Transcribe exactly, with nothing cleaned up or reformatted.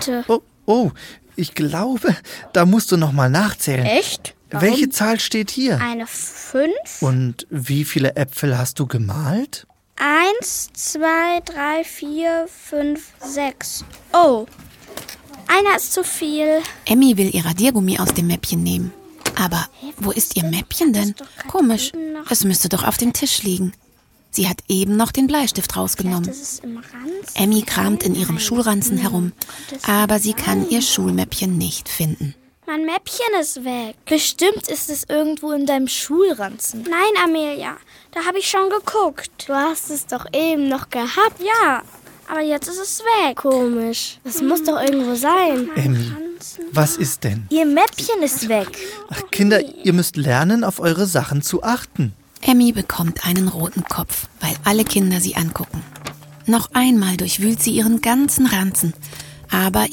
bitte. Oh, oh, ich glaube, da musst du noch mal nachzählen. Echt? Warum? Welche Zahl steht hier? Eine fünf. Und wie viele Äpfel hast du gemalt? Eins, zwei, drei, vier, fünf, sechs. Oh, einer ist zu viel. Emmy will ihr Radiergummi aus dem Mäppchen nehmen. Aber wo ist ihr Mäppchen denn? Komisch, es müsste doch auf dem Tisch liegen. Sie hat eben noch den Bleistift rausgenommen. Emmy kramt in ihrem Schulranzen herum, aber sie kann ihr Schulmäppchen nicht finden. Mein Mäppchen ist weg. Bestimmt ist es irgendwo in deinem Schulranzen. Nein, Amelia, da habe ich schon geguckt. Du hast es doch eben noch gehabt. Ja, aber jetzt ist es weg. Komisch. Das hm. muss doch irgendwo sein. Emmy, was ist denn? Ihr Mäppchen ist weg. Ach, Kinder, ihr müsst lernen, auf eure Sachen zu achten. Emmy bekommt einen roten Kopf, weil alle Kinder sie angucken. Noch einmal durchwühlt sie ihren ganzen Ranzen, aber